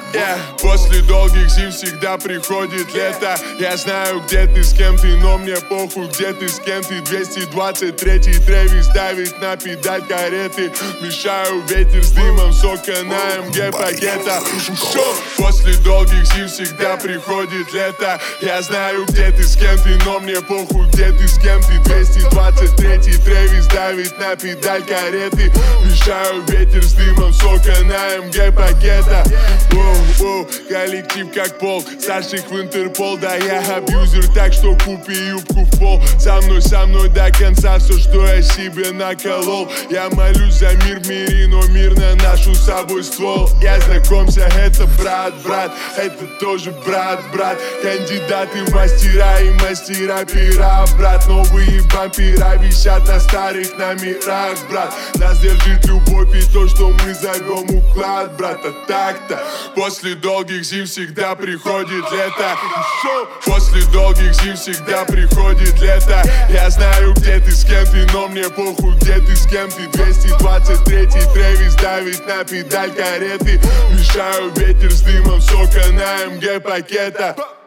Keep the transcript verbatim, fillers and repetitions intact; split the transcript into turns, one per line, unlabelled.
Yeah. После долгих зим всегда приходит лето. Я знаю, где ты, с кем ты, но мне похуй, где ты, с кем ты. Двести двадцать третий Трэвис давит на педаль кареты. Мешаю ветер с дымом сока на эм гэ пакета. Ушел. После долгих зим всегда приходит лето. Я знаю, где ты, с кем ты, но мне похуй, где ты, с кем ты. Двести двадцать третий Трэвис давит на педаль кареты. Мешаю ветер с дымом сока на эм гэ пакета. Воу, коллектив как пол, старших в Интерпол. Да я абьюзер, так что купи юбку в пол. Со мной, со мной до конца все, что я себе наколол. Я молюсь за мир в мире, но мир на нашу с собой ствол. Я знакомься, это брат, брат, это тоже брат, брат. Кандидаты в мастера и мастера пера, брат. Новые вампира висят на старых номерах, брат. Нас держит любовь и то, что мы зовем уклад, брат. А так-то после долгих зим всегда приходит лето. После долгих зим всегда приходит лето. Я знаю, где ты, с кем ты, но мне похуй, где ты, с кем ты. Двести двадцать третий Трэвис давит на педаль кареты. Мешаю ветер с дымом сока на эм гэ пакета.